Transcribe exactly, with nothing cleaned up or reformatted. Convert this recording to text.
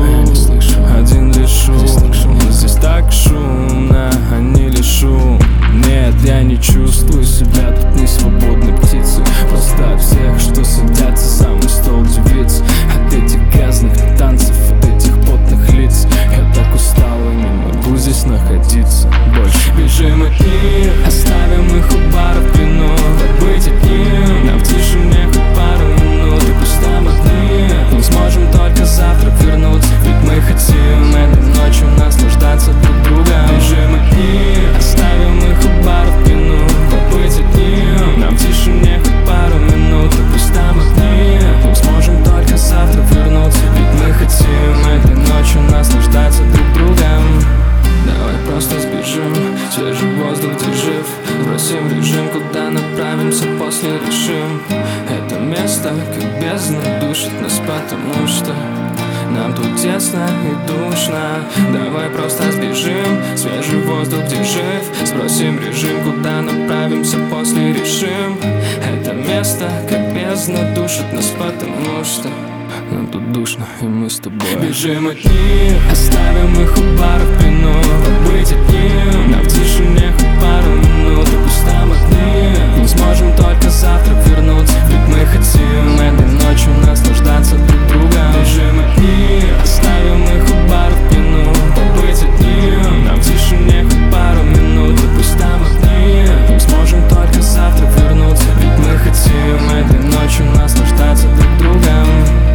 я не слышу один лишь шум. Здесь так шумно, а не лишь шум. Нет, я не чувствую себя тут не свободной птицей. Просто от всех, что садятся за мой стол девиц. От этих грязных танцев, от этих потных лиц. Я так устала, не могу здесь находиться больше. Бежим от них, оставим их у бара в плену. Побыть одним, нам в тишине хоть пару минут. И пусть там одни, мы сможем только завтра вернуться. Ведь мы хотим этой ночью наслаждаться друг другом. Бежим от них, оставим их у бара в плену. Побыть одним, нам в тишине хоть пару минут. И пусть там одни, мы сможем только завтра вернуться. Ведь мы хотим этой ночью наслаждаться друг другом. Давай просто сбежим, свежий воздух, где жив. Бросим режим, куда направимся после решим. Это место, как бездна, душит нас, потому что нам тут тесно и душно. Давай просто сбежим, свежий воздух, где жив. Сбросим режим, куда направимся после решим. Это место, как бездна, душит нас, потому что нам тут душно, и мы с тобой бежим от них, оставим их у бара в плену. Побыть одним, нам в тишине хоть пару минут. И пусть там одни, мы сможем только завтра вернуться. Ведь мы хотим этой ночью наслаждаться друг другом. Бежим от них, оставим их у бара в плену. Побыть одним, нам в тишине хоть пару минут. И пусть там одни, мы сможем только завтра вернуться. Ведь мы хотим этой ночью наслаждаться друг другом.